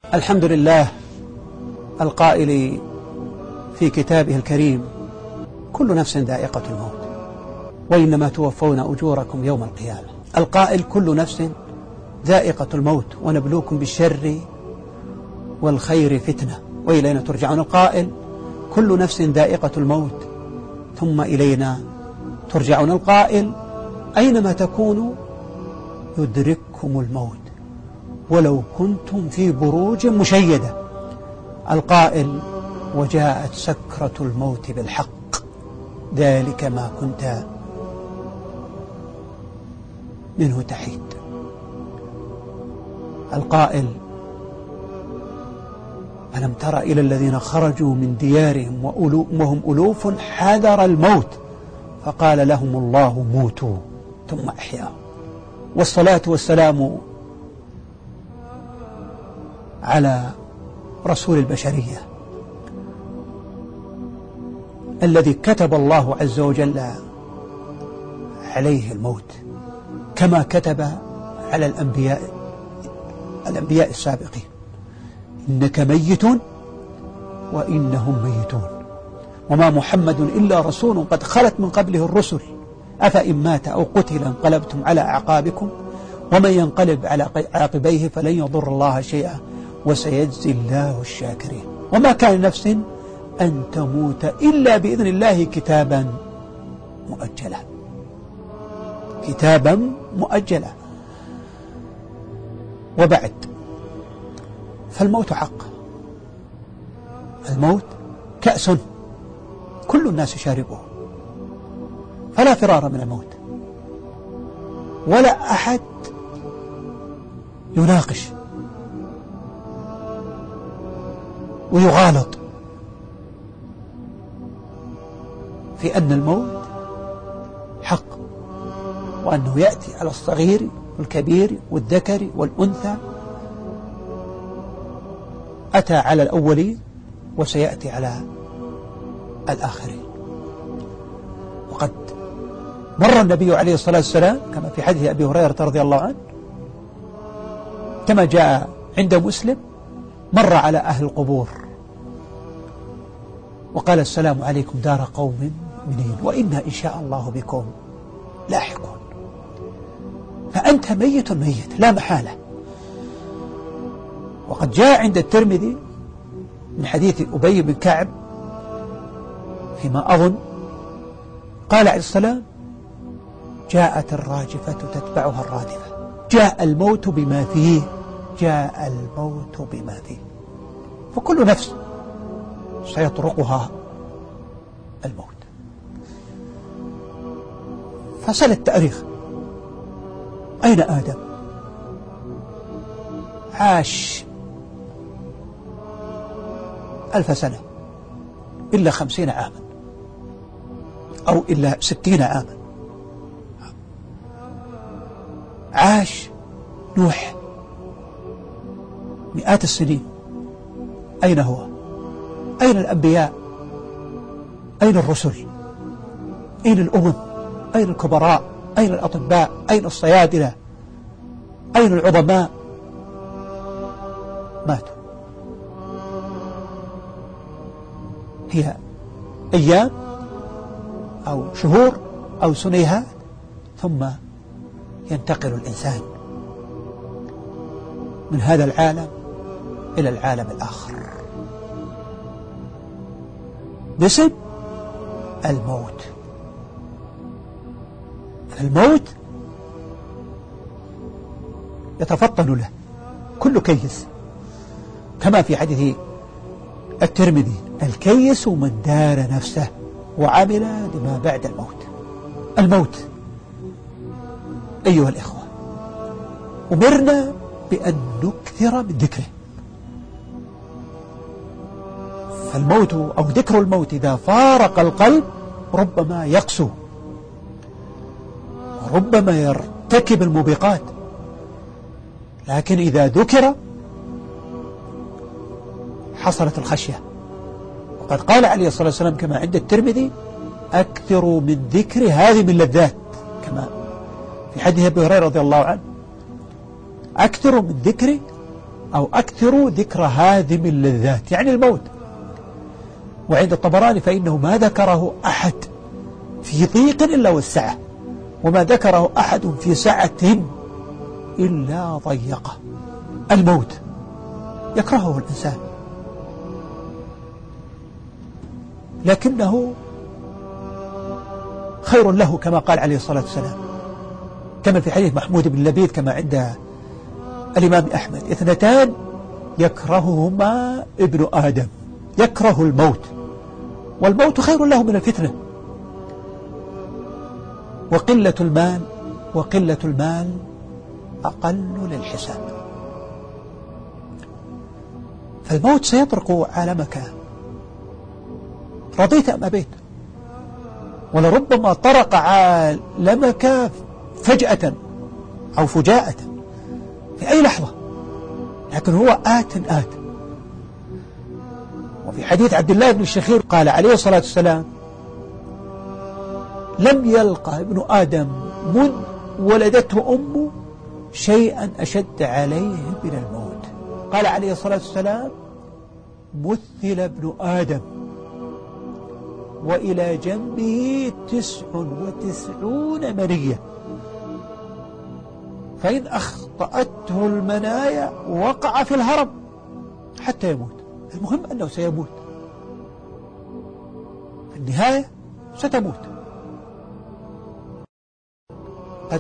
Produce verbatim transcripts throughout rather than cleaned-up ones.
الحمد لله القائل في كتابه الكريم: كل نفس ذائقة الموت وإنما توفون أجوركم يوم القيامة. القائل: كل نفس ذائقة الموت ونبلوكم بالشر والخير فتنة وإلينا ترجعون. القائل: كل نفس ذائقة الموت ثم إلينا ترجعون. القائل: أينما تكونوا يدرككم الموت ولو كنتم في بروج مشيدة. القائل: وجاءت سكرة الموت بالحق ذلك ما كنت منه تحيد. القائل: ألم تر إلى الذين خرجوا من ديارهم وهم ألوف حذر الموت فقال لهم الله موتوا ثم أحياهم. والصلاة والسلام على رسول البشرية الذي كتب الله عز وجل عليه الموت كما كتب على الأنبياء الأنبياء السابقين: إنك ميت وإنهم ميتون وما محمد إلا رسول قد خلت من قبله الرسل أفإن مات أو قتل انقلبتم على أعقابكم ومن ينقلب على عاقبيه فلن يضر الله شيئا وسيجزي الله الشاكرين. وما كان نفس أن تموت إلا بإذن الله كتابا مؤجلا كتابا مؤجلا. وبعد، فالموت حق. الموت كأس كل الناس شاربه، فلا فرار من الموت، ولا أحد يناقش ويغالط في أن الموت حق، وأنه يأتي على الصغير والكبير والذكر والأنثى. أتى على الأولين وسيأتي على الآخرين. وقد مر النبي عليه الصلاة والسلام كما في حديث أبي هريرة رضي الله عنه كما جاء عند مسلم: مر على أهل القبور وقال: السلام عليكم دار قوم مؤمنين وإنا إن شاء الله بكم لاحقون. فأنت ميت ميت لا محالة. وقد جاء عند الترمذي من حديث أبي بن كعب فيما أظن قال عليه السلام: جاءت الراجفة تتبعها الرادفة، جاء الموت بما فيه، جاء الموت بما فيه. فكل نفس سيطرقها الموت. فسأل التاريخ: أين آدم؟ عاش ألف سنة إلا خمسين عاما أو إلا ستين عاما. عاش نوح مئات السنين، أين هو؟ أين الأنبياء؟ أين الرسل؟ أين الأمم؟ أين الكبراء؟ أين الأطباء؟ أين الصيادلة؟ أين العظماء؟ ماتوا. هي أيام أو شهور أو سنيهات ثم ينتقل الإنسان من هذا العالم إلى العالم الآخر باسم الموت. فالموت يتفطن له كل كيس كما في حديث الترمذي: الكيس من دار نفسه وعمل لما بعد الموت. الموت أيها الإخوة أمرنا بأن نكثر من ذكره. فالموت أو ذكر الموت إذا فارق القلب ربما يقسو وربما يرتكب الموبقات، لكن إذا ذكر حصلت الخشية. وقد قال عليه الصلاة والسلام كما عند الترمذي: أكثروا من ذكر هذه من لذات، كما في حديث أبي هريرة رضي الله عنه: أكثروا من ذكر أو أكثروا ذكر هادم اللذات يعني الموت. وعند الطبراني فإنه ما ذكره أحد في ضيق إلا وسعه، وما ذكره أحد في سعة إلا ضيقه. الموت يكرهه الإنسان، لكنه خير له كما قال عليه الصلاة والسلام، كما في حديث محمود بن لبيد كما عند الإمام أحمد: اثنتان يكرههما ابن آدم، يكره الموت، والموت خير له من الفتنة، وقلة المال وقلة المال أقل للحساب. فالموت سيطرق عالمك رضيت أم أبيت، ولربما طرق عالمك فجأة أو فجاءة في أي لحظة، لكن هو آت آت. وفي حديث عبد الله بن الشخير قال عليه الصلاة والسلام: لم يلقى ابن آدم منذ ولدته أمه شيئا أشد عليه من الموت. قال عليه الصلاة والسلام: مثل ابن آدم وإلى جنبه تسع وتسعون منية، فإن أخطأته المنايا وقع في الهرم حتى يموت. المهم أنه سيموت، في النهاية ستموت. قد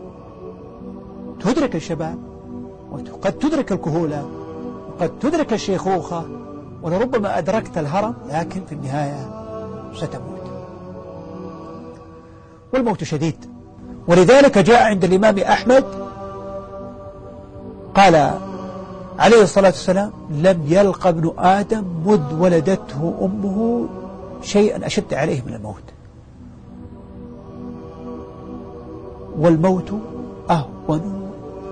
تدرك الشباب وقد تدرك الكهولة وقد تدرك الشيخوخة ولربما أدركت الهرم، لكن في النهاية ستموت. والموت شديد، ولذلك جاء عند الإمام أحمد قال عليه الصلاة والسلام: لم يلق ابن آدم مذ ولدته أمه شيئا أشد عليه من الموت، والموت أهون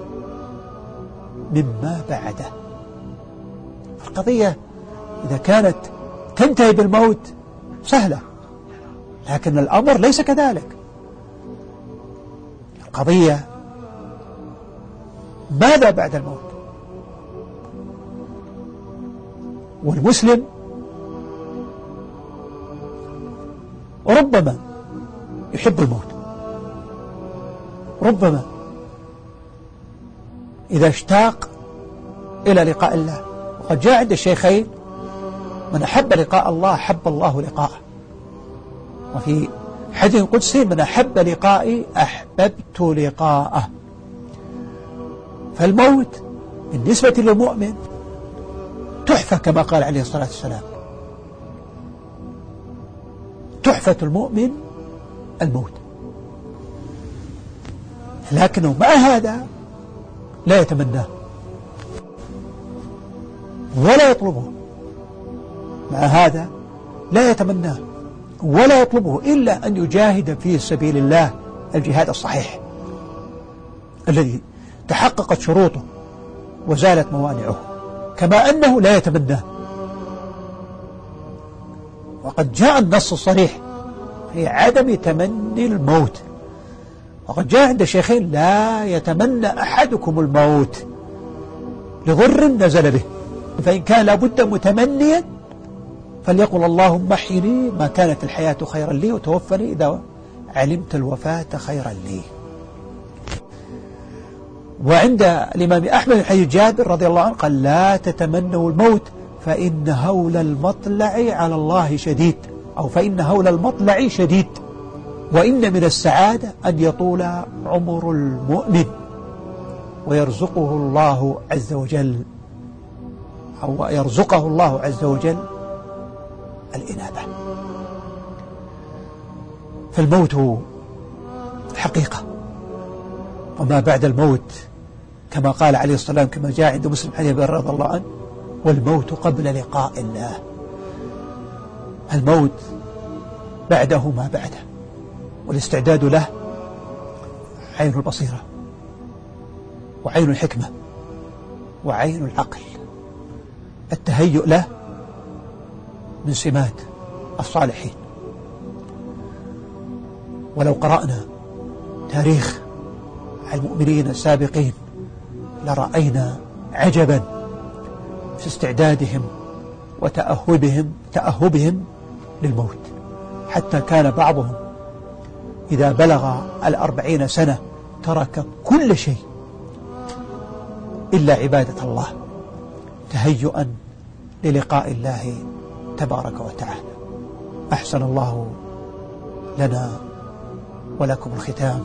مما بعده. القضية إذا كانت تنتهي بالموت سهلة، لكن الأمر ليس كذلك. القضية ماذا بعد الموت؟ والمسلم ربما يحب الموت، ربما إذا اشتاق إلى لقاء الله. وقد جاء عند الشيخين: من أحب لقاء الله أحب الله لقاءه، وفي حديث قدسي: من أحب لقائي أحببت لقاءه. فالموت بالنسبة للمؤمن تحفة كما قال عليه الصلاة والسلام: تحفة المؤمن الموت. لكنه مع هذا لا يتمناه ولا يطلبه، مع هذا لا يتمناه ولا يطلبه إلا أن يجاهد في سبيل الله الجهاد الصحيح الذي تحققت شروطه وزالت موانعه، كما أنه لا يتمناه. وقد جاء النص الصريح في عدم تمني الموت، وقد جاء عند الشيخين: لا يتمنى أحدكم الموت لضر نزل به، فإن كان لابد متمنيا فليقل اللهم احيني ما كانت الحياة خيرا لي وتوفني إذا علمت الوفاة خيرا لي. وعند الإمام أحمد حديث جابر رضي الله عنه قال: لا تتمنوا الموت فإن هول المطلع على الله شديد، أو فإن هول المطلع شديد، وإن من السعادة أن يطول عمر المؤمن ويرزقه الله عز وجل، أو يرزقه الله عز وجل الإنابة. فالموت حقيقة، وما بعد الموت كما قال عليه الصلاة والسلام كما جاء عند مسلم حديث أبي رضي الله عنه: والموت قبل لقاء الله. الموت بعده ما بعده، والاستعداد له عين البصيرة وعين الحكمة وعين العقل. التهيؤ له من سمات الصالحين. ولو قرأنا تاريخ المؤمنين السابقين لرأينا عجبا في استعدادهم وتأهبهم تأهبهم للموت، حتى كان بعضهم إذا بلغ الأربعين سنة ترك كل شيء إلا عبادة الله تهيئا للقاء الله تبارك وتعالى. أحسن الله لنا ولكم الختام،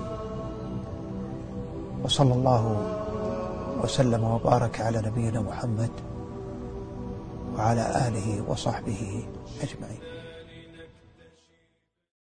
وصلى الله وسلم وبارك على نبينا محمد وعلى آله وصحبه أجمعين.